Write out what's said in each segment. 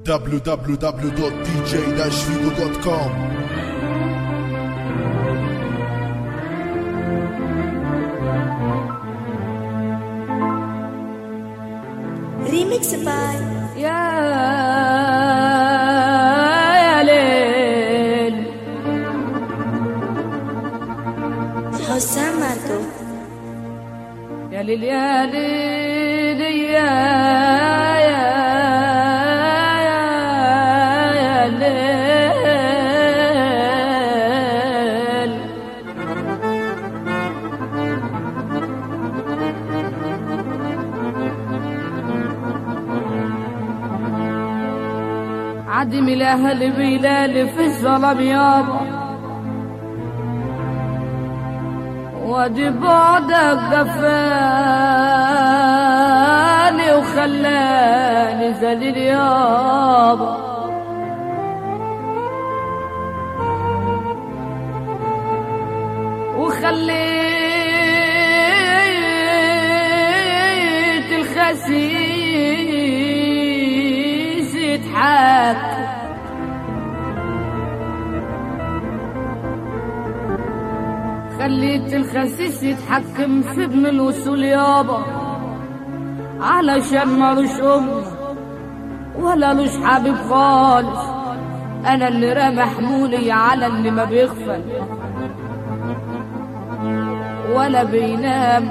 www.dj-figo.com. Remix by يا ليل حسام مردو. يا ليل يا ليل يا ليل. عدم الأهل بلال في الظلم يابا، وادي بعدك جفاني وخلاني ذليل يابا. وخليت الخسيس يضحك، خليت الخسيس يتحكم في ابن الوصول يابا، علشان مالوش أم ولا لوش حبيب خالص. أنا اللي رامي حمولي على اللي ما بيغفل ولا بينام.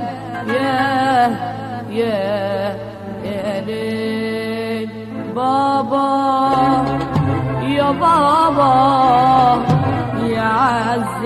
يا ليل بابا يا بابا يا عز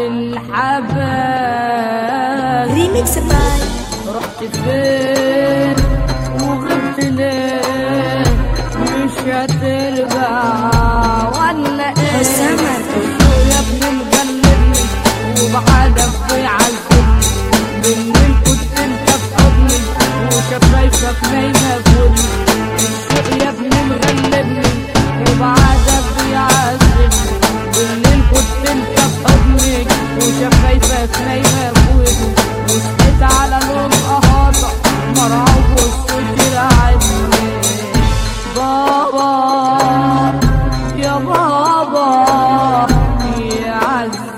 الحبايب. Remix by رحت فين وغبت ليه؟ مش هترجع ولا ايه؟ حسام مردو. يا ابني مغلبني وبعدك بيعذبني، بالليل كنت انت في حضني وشفايفك نايمة فوقي. الشوق يا ابني مغلبني وبعدك بيعذبني، بالليل كنت انت في حضني وشفايفك نايمة فوقي. وصحيت على نور قهاطة مرعوب والصوت يرعبني. بابا يا بابا يا عز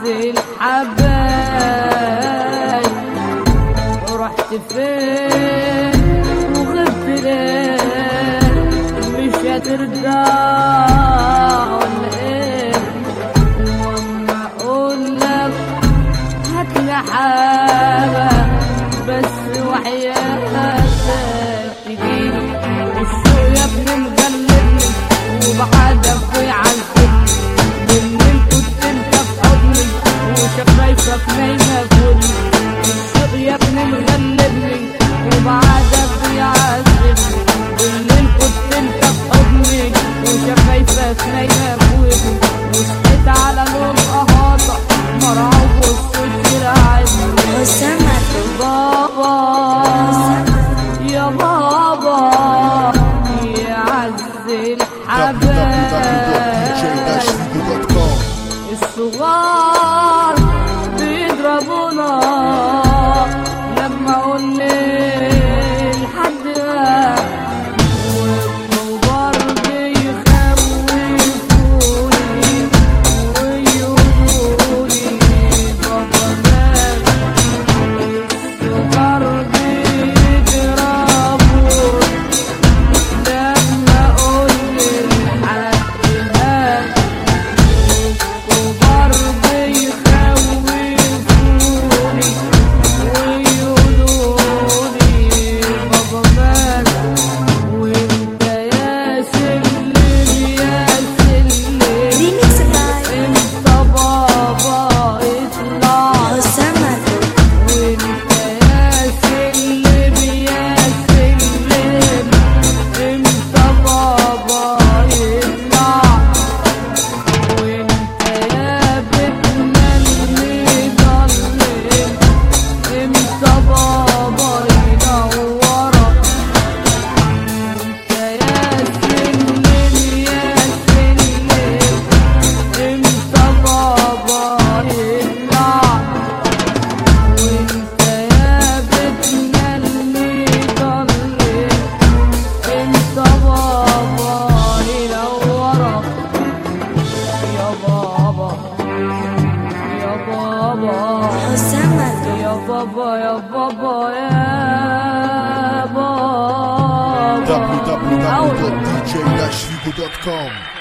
الحبايب، رحت فين وغبت ليه؟ مش هترجع ولا ايه؟ واما اقول لك هاتلي حاجة بس وحياتك تجيلي. الشوق يا ابني مغلبني وبعدك بيعذبني، بالليل كنت انت في حضني وشفايفك نايمة فوقي. الشوق يا ابني مغلبني وبعدك بيعذبني، بالليل كنت انت في حضني وشفايفك نايمة فوقي. وصحيت على نور قهاطة مرعوب والصوت يرعبني. حسام مردو. بابا يا بابا يا عز الحبايب. www.dj-figo.com. الصغار بيضربونا لما قلنا لحد والكبار بيخوفوني ويقولولي بابا مات. الصغار بيضربوني لما قلنا لحد مات. الكبار بيخوفوني بابا يا بابا يا بابا www.dj-figo.com